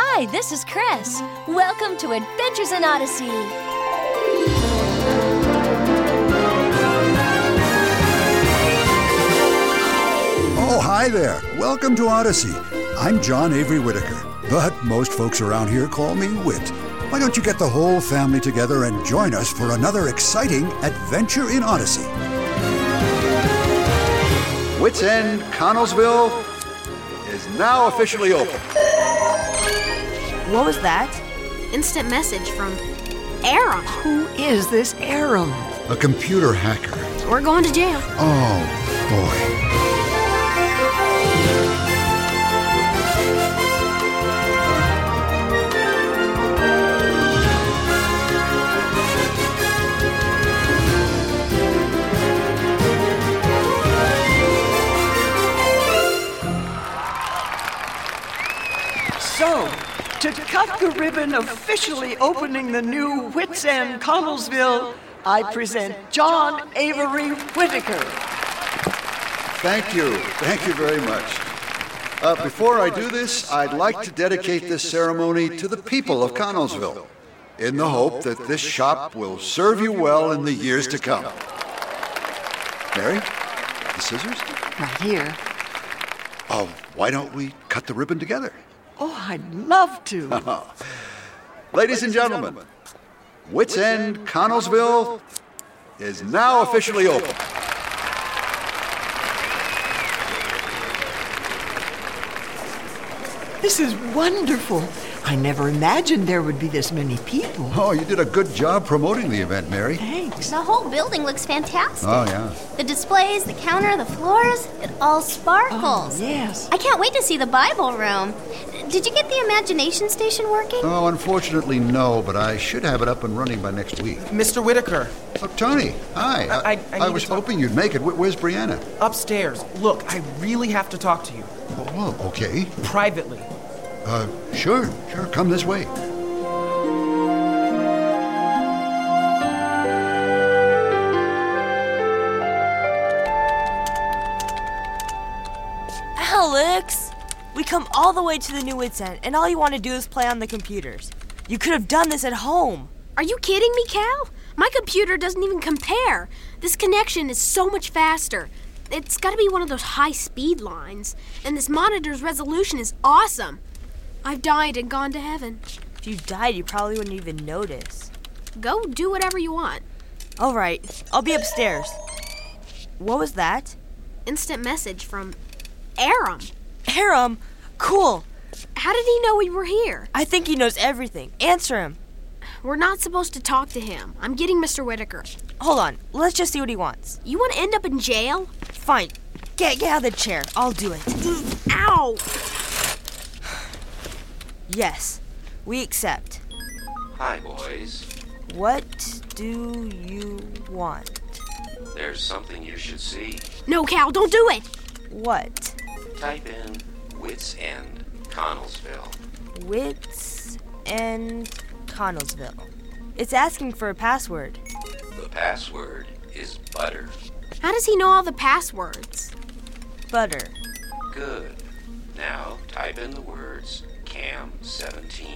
Hi, this is Chris. Welcome to Adventures in Odyssey. Oh, hi there. Welcome to Odyssey. I'm John Avery Whitaker, but most folks around here call me Whit. Why don't you get the whole family together and join us for another exciting adventure in Odyssey? Whit's End, Connellsville is now officially open. What was that? Instant message from Aram. Who is this Aram? A computer hacker. We're going to jail. Oh, boy. So, to cut the ribbon officially opening the new Whit's End Connellsville, I present John Avery Whitaker. Thank you. Thank you very much. Before I do this, I'd like to dedicate this ceremony to the people of Connellsville, in the hope that this shop will serve you well in the years to come. Mary, the scissors? Right here. Oh, why don't we cut the ribbon together? Oh, I'd love to. Ladies and gentlemen, Whit's End, Connellsville is now officially open. This is wonderful. I never imagined there would be this many people. Oh, you did a good job promoting the event, Mary. Thanks. The whole building looks fantastic. Oh, yeah. The displays, the counter, the floors, it all sparkles. Oh, yes. I can't wait to see the Bible room. Did you get the imagination station working? Oh, unfortunately, no, but I should have it up and running by next week. Mr. Whitaker, Oh, Tony, hi. I was need to talk- hoping you'd make it. Where's Brianna? upstairs. Look, I really have to talk to you. Oh, okay. Privately. Sure. Come this way. Alex! We come all the way to the new Whit's End, and all you want to do is play on the computers. You could have done this at home. Are you kidding me, Cal? My computer doesn't even compare. This connection is so much faster. It's got to be one of those high-speed lines. And this monitor's resolution is awesome. I've died and gone to heaven. If you died, you probably wouldn't even notice. Go do whatever you want. All right, I'll be upstairs. What was that? Instant message from Aram. Aram? Cool. How did he know we were here? I think he knows everything. Answer him. We're not supposed to talk to him. I'm getting Mr. Whitaker. Hold on. Let's just see what he wants. You want to end up in jail? Fine. Get out of the chair. I'll do it. Ow! Yes. We accept. Hi, boys. What do you want? There's something you should see. No, Cal, don't do it! What? Type in Whit's End, Connellsville. Whit's End, Connellsville. It's asking for a password. The password is butter. How does he know all the passwords? Butter. Good. Now type in the words Cam17.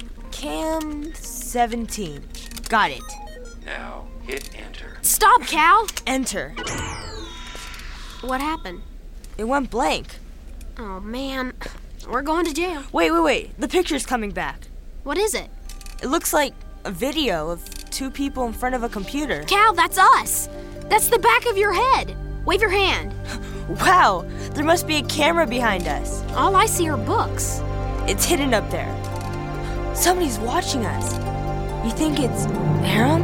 Cam17. Got it. Now hit enter. Stop, Cal! Enter. What happened? It went blank. Oh, man. We're going to jail. Wait. The picture's coming back. What is it? It looks like a video of two people in front of a computer. Cal, that's us! That's the back of your head. Wave your hand. Wow, there must be a camera behind us. All I see are books. It's hidden up there. Somebody's watching us. You think it's Aram?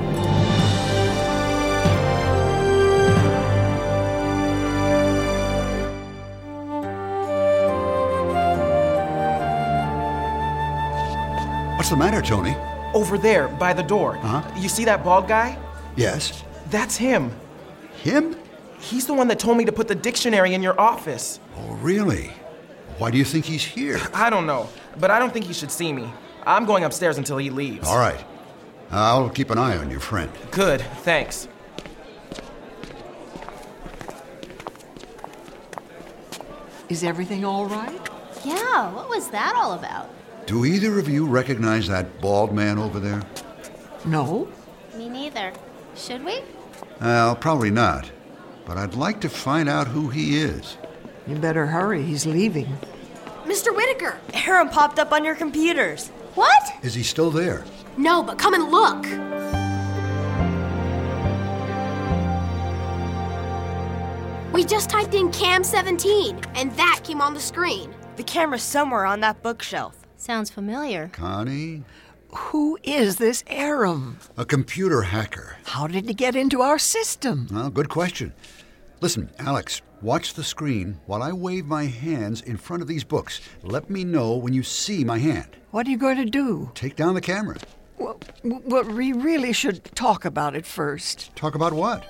What's the matter, Tony? Over there, by the door. Uh-huh. You see that bald guy? Yes? That's him. Him? He's the one that told me to put the dictionary in your office. Oh, really? Why do you think he's here? I don't know, but I don't think he should see me. I'm going upstairs until he leaves. All right. I'll keep an eye on your friend. Good, thanks. Is everything all right? Yeah, what was that all about? Do either of you recognize that bald man over there? No? Me neither. Should we? Well, probably not. But I'd like to find out who he is. You better hurry. He's leaving. Mr. Whitaker! Aram popped up on your computers. What? Is he still there? No, but come and look. We just typed in Cam 17, and that came on the screen. The camera's somewhere on that bookshelf. Sounds familiar. Connie? Who is this Aram? A computer hacker. How did he get into our system? Well, good question. Listen, Alex, watch the screen while I wave my hands in front of these books. Let me know when you see my hand. What are you going to do? Take down the camera. Well, we really should talk about it first. Talk about what?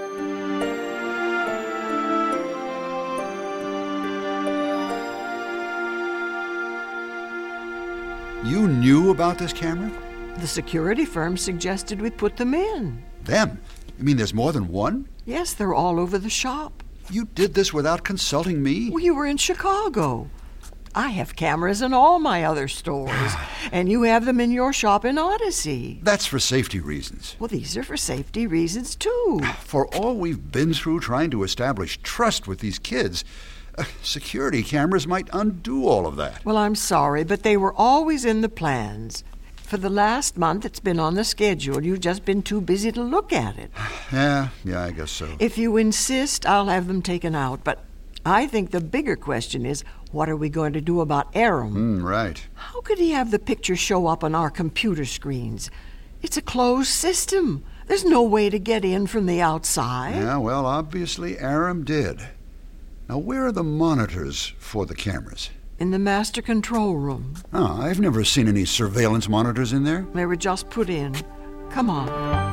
You knew about this camera? The security firm suggested we put them in. Them? You mean there's more than one? Yes, they're all over the shop. You did this without consulting me? Well, you were in Chicago. I have cameras in all my other stores, and you have them in your shop in Odyssey. That's for safety reasons. Well, these are for safety reasons, too. For all we've been through trying to establish trust with these kids, security cameras might undo all of that. Well, I'm sorry, but they were always in the plans. For the last month, it's been on the schedule. You've just been too busy to look at it. Yeah, I guess so. If you insist, I'll have them taken out. But I think the bigger question is, what are we going to do about Aram? Right. How could he have the picture show up on our computer screens? It's a closed system. There's no way to get in from the outside. Yeah, well, obviously Aram did. Now, where are the monitors for the cameras? In the master control room. Oh, I've never seen any surveillance monitors in there. They were just put in. Come on.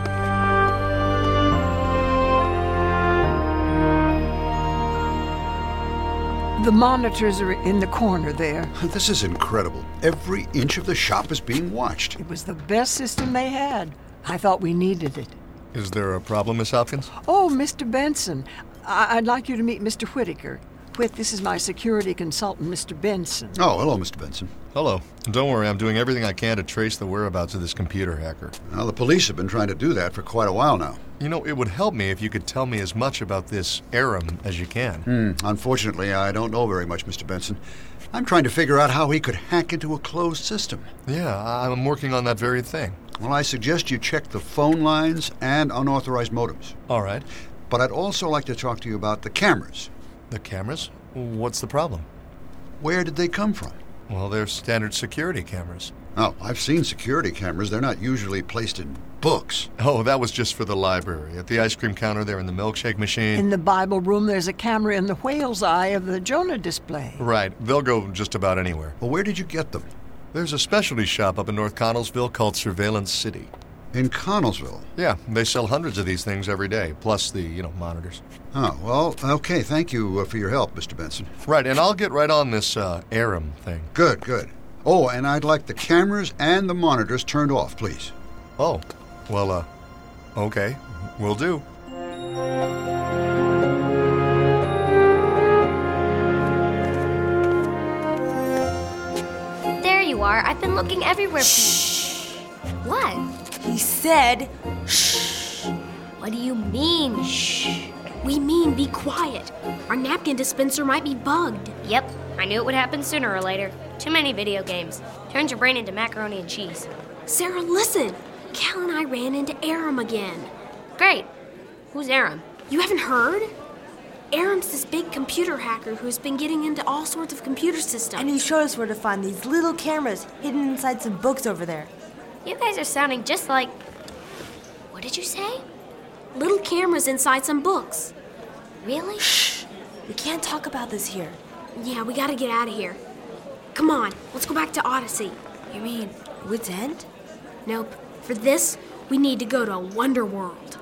The monitors are in the corner there. This is incredible. Every inch of the shop is being watched. It was the best system they had. I thought we needed it. Is there a problem, Miss Hopkins? Oh, Mr. Benson. I'd like you to meet Mr. Whitaker. Whit, this is my security consultant, Mr. Benson. Oh, hello, Mr. Benson. Hello. Don't worry, I'm doing everything I can to trace the whereabouts of this computer hacker. Well, the police have been trying to do that for quite a while now. You know, it would help me if you could tell me as much about this Aram as you can. Unfortunately, I don't know very much, Mr. Benson. I'm trying to figure out how he could hack into a closed system. Yeah, I'm working on that very thing. Well, I suggest you check the phone lines and unauthorized modems. All right. But I'd also like to talk to you about the cameras. The cameras? What's the problem? Where did they come from? Well, they're standard security cameras. Oh, I've seen security cameras. They're not usually placed in books. Oh, that was just for the library. At the ice cream counter there in the milkshake machine. In the Bible room, there's a camera in the whale's eye of the Jonah display. Right. They'll go just about anywhere. Well, where did you get them? There's a specialty shop up in North Connellsville called Surveillance City. In Connellsville? Yeah, they sell hundreds of these things every day, plus the, monitors. Oh, well, okay. Thank you for your help, Mr. Benson. Right, and I'll get right on this Aram thing. Good. Oh, and I'd like the cameras and the monitors turned off, please. Oh, well, okay. Will do. There you are. I've been looking everywhere. Shh. What? He said, shh. What do you mean, shh? We mean be quiet. Our napkin dispenser might be bugged. Yep, I knew it would happen sooner or later. Too many video games. Turns your brain into macaroni and cheese. Sarah, listen. Cal and I ran into Aram again. Great. Who's Aram? You haven't heard? Aram's this big computer hacker who's been getting into all sorts of computer systems. And he showed us where to find these little cameras hidden inside some books over there. You guys are sounding just like... What did you say? Little cameras inside some books. Really? Shh. We can't talk about this here. Yeah, we gotta get out of here. Come on, let's go back to Odyssey. You mean Wits End? Nope. For this, we need to go to Wonder World.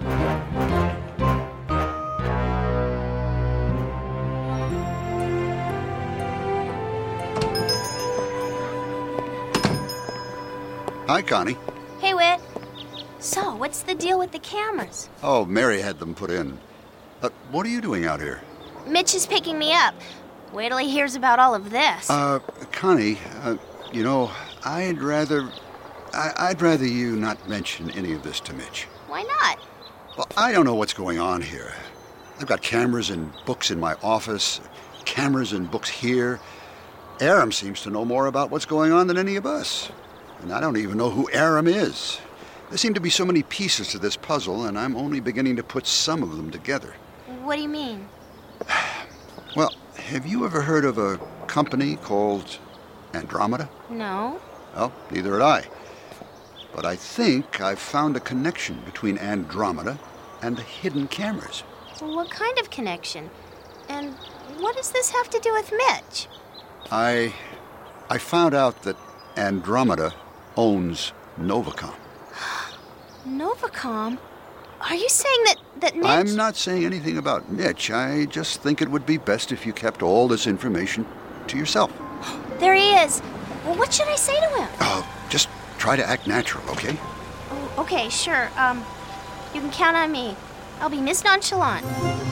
Hi, Connie. Hey, Whit. So, what's the deal with the cameras? Oh, Mary had them put in. What are you doing out here? Mitch is picking me up. Wait till he hears about all of this. Connie, I'd rather you not mention any of this to Mitch. Why not? Well, I don't know what's going on here. I've got cameras and books in my office, cameras and books here. Aram seems to know more about what's going on than any of us. And I don't even know who Aram is. There seem to be so many pieces to this puzzle, and I'm only beginning to put some of them together. What do you mean? Well, have you ever heard of a company called Andromeda? No. Well, neither had I. But I think I've found a connection between Andromeda and the hidden cameras. Well, what kind of connection? And what does this have to do with Mitch? I found out that Andromeda owns Novacom. Novacom? Are you saying that Mitch... I'm not saying anything about Mitch. I just think it would be best if you kept all this information to yourself. There he is. Well, what should I say to him? Just try to act natural, okay? Oh, okay, sure. You can count on me. I'll be Miss Nonchalant.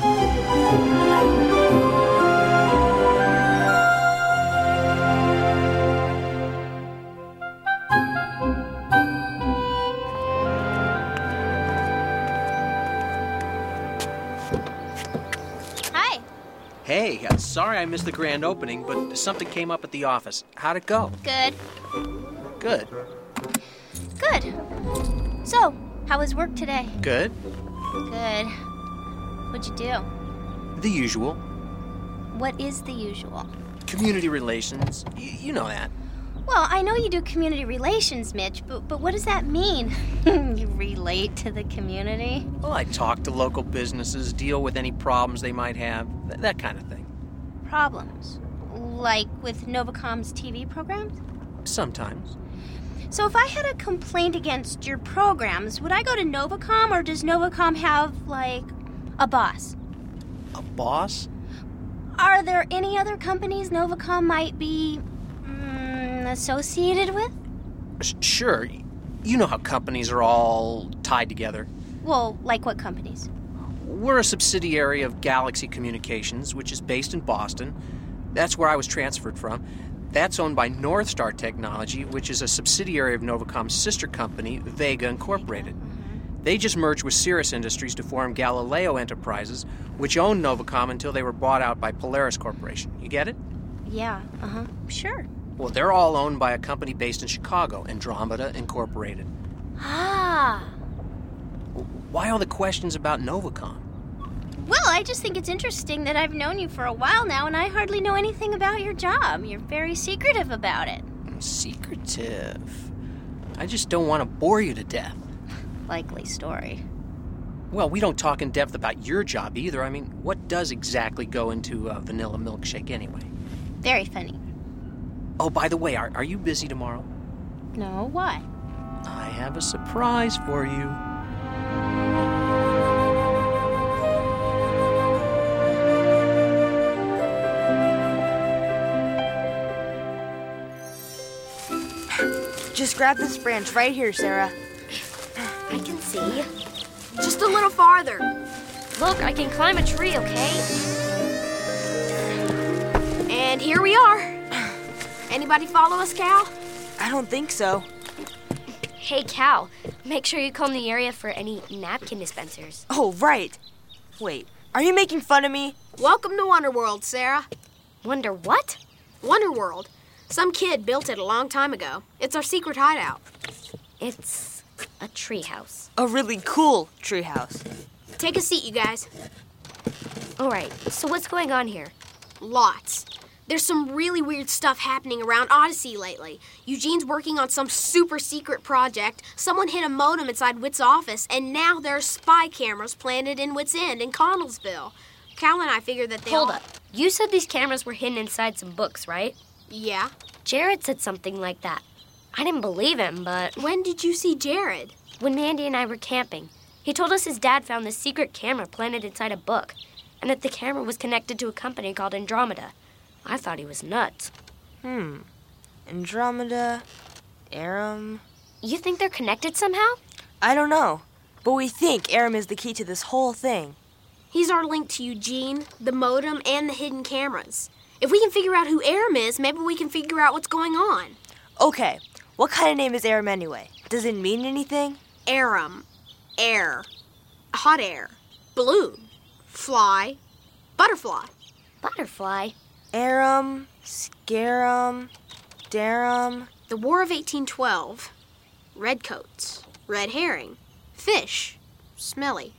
Hi. Hey, sorry I missed the grand opening, but something came up at the office. How'd it go? Good. Good. Good. So, how was work today? Good. Good. What'd you do? The usual. What is the usual? Community relations. You know that. Well, I know you do community relations, Mitch, but what does that mean? You relate to the community? Well, I talk to local businesses, deal with any problems they might have, that kind of thing. Problems? Like with Novacom's TV programs? Sometimes. So if I had a complaint against your programs, would I go to Novacom, or does Novacom have, like, a boss? A boss? Are there any other companies Novacom might be associated with? Sure. You know how companies are all tied together. Well, like what companies? We're a subsidiary of Galaxy Communications, which is based in Boston. That's where I was transferred from. That's owned by North Star Technology, which is a subsidiary of Novacom's sister company, Vega Incorporated. They just merged with Cirrus Industries to form Galileo Enterprises, which owned Novacom until they were bought out by Polaris Corporation. You get it? Yeah, sure. Well, they're all owned by a company based in Chicago, Andromeda Incorporated. Ah. Why all the questions about Novacom? Well, I just think it's interesting that I've known you for a while now, and I hardly know anything about your job. You're very secretive about it. Secretive? I just don't want to bore you to death. Likely story. Well, we don't talk in depth about your job either. I mean, what does exactly go into a vanilla milkshake anyway? Very funny. Oh, by the way, are you busy tomorrow? No, why? I have a surprise for you. Just grab this branch right here, Sarah. I can see. Just a little farther. Look, I can climb a tree, okay? And here we are. Anybody follow us, Cal? I don't think so. Hey, Cal, make sure you comb the area for any napkin dispensers. Oh, right. Wait, are you making fun of me? Welcome to Wonderworld, Sarah. Wonder what? Wonderworld. Some kid built it a long time ago. It's our secret hideout. It's a treehouse. A really cool treehouse. Take a seat, you guys. All right, so what's going on here? Lots. There's some really weird stuff happening around Odyssey lately. Eugene's working on some super secret project. Someone hit a modem inside Whit's office, and now there are spy cameras planted in Whit's End in Connellsville. Cal and I figured that they Hold up. You said these cameras were hidden inside some books, right? Yeah. Jared said something like that. I didn't believe him, but... When did you see Jared? When Mandy and I were camping. He told us his dad found this secret camera planted inside a book, and that the camera was connected to a company called Andromeda. I thought he was nuts. Andromeda, Aram... You think they're connected somehow? I don't know, but we think Aram is the key to this whole thing. He's our link to Eugene, the modem, and the hidden cameras. If we can figure out who Aram is, maybe we can figure out what's going on. Okay, What kind of name is Aram anyway? Does it mean anything? Aram. Air. Hot air. Balloon. Fly. Butterfly. Butterfly? Aram, Scarum, Darum. The War of 1812. Redcoats. Red herring. Fish. Smelly.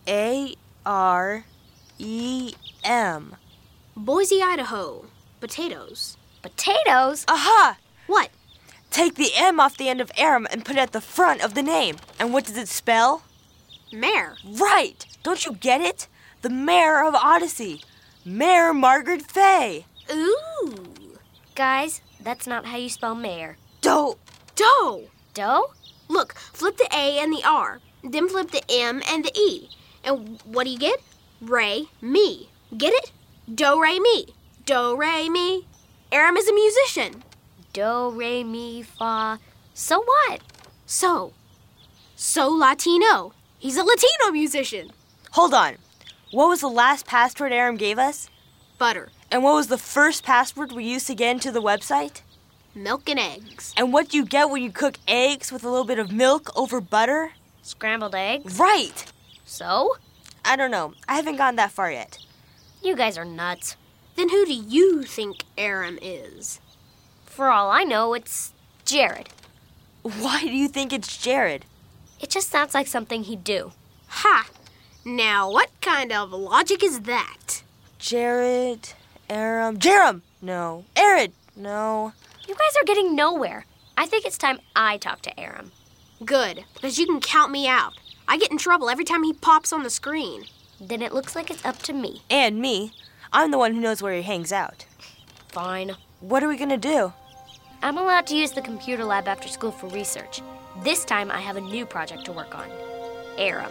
A-R-E-M. Boise, Idaho. Potatoes. Potatoes? Aha! What? Take the M off the end of Aram and put it at the front of the name. And what does it spell? Mare. Right! Don't you get it? The mayor of Odyssey. Mayor Margaret Fay. Ooh. Guys, that's not how you spell mayor. Doe. Doe. Doe? Look, flip the A and the R. Then flip the M and the E. And what do you get? Re, mi. Get it? Do, re, mi. Do, re, mi. Aram is a musician. Do, re, mi, fa. So what? So Latino. He's a Latino musician. Hold on. What was the last password Aram gave us? Butter. And what was the first password we used to get into the website? Milk and eggs. And what do you get when you cook eggs with a little bit of milk over butter? Scrambled eggs? Right! So? I don't know. I haven't gone that far yet. You guys are nuts. Then who do you think Aram is? For all I know, it's Jared. Why do you think it's Jared? It just sounds like something he'd do. Ha! Now, what kind of logic is that? Jared, Aram, Jarom! No. Arid! No. You guys are getting nowhere. I think it's time I talk to Aram. Good, because you can count me out. I get in trouble every time he pops on the screen. Then it looks like it's up to me. And me. I'm the one who knows where he hangs out. Fine. What are we gonna do? I'm allowed to use the computer lab after school for research. This time I have a new project to work on. Aram.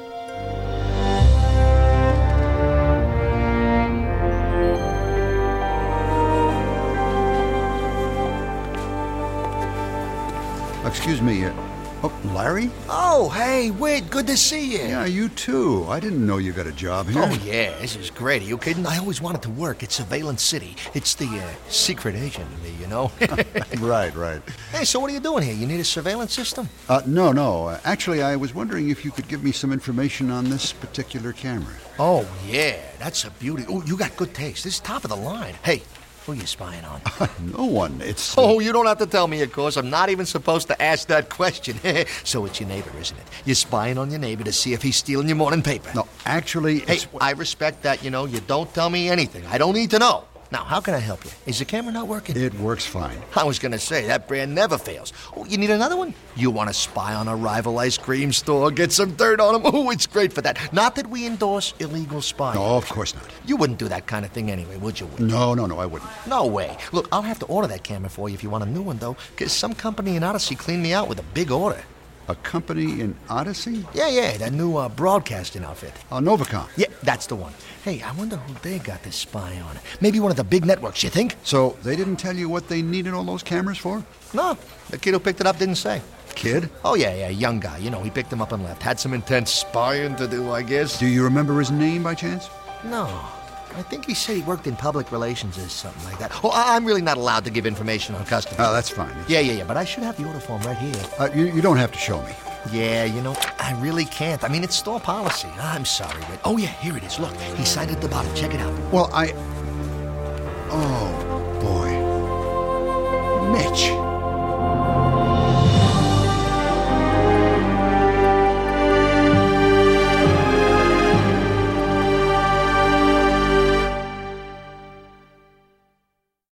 Excuse me, Larry? Oh, hey, Whit, good to see you. Yeah, you too. I didn't know you got a job here. Oh, yeah, this is great. Are you kidding? I always wanted to work at Surveillance City. It's the secret agent in me, you know? Right. Hey, so what are you doing here? You need a surveillance system? No. Actually, I was wondering if you could give me some information on this particular camera. Oh, yeah, that's a beauty. Oh, you got good taste. This is top of the line. Hey, who are you spying on? No one. It's... Oh, you don't have to tell me, of course. I'm not even supposed to ask that question. So it's your neighbor, isn't it? You're spying on your neighbor to see if he's stealing your morning paper. No, actually, Hey, I respect that, you know. You don't tell me anything. I don't need to know. Now, how can I help you? Is the camera not working? It works fine. I was going to say, that brand never fails. Oh, you need another one? You want to spy on a rival ice cream store, get some dirt on them? Oh, it's great for that. Not that we endorse illegal spying. No, of course not. You wouldn't do that kind of thing anyway, would you? No, I wouldn't. No way. Look, I'll have to order that camera for you if you want a new one, though, because some company in Odyssey cleaned me out with a big order. A company in Odyssey? Yeah, that new broadcasting outfit. Novacom? Yeah, that's the one. Hey, I wonder who they got to spy on. Maybe one of the big networks, you think? So they didn't tell you what they needed all those cameras for? No, the kid who picked it up didn't say. Kid? Oh, yeah, young guy. You know, he picked him up and left. Had some intense spying to do, I guess. Do you remember his name by chance? No. I think he said he worked in public relations or something like that. Oh, I'm really not allowed to give information on customers. Oh, that's fine. Yeah, but I should have the order form right here. You don't have to show me. Yeah, you know, I really can't. I mean, it's store policy. I'm sorry, Whit. Oh, yeah, here it is. Look, he signed at the bottom. Check it out. Well, Oh, boy. Mitch.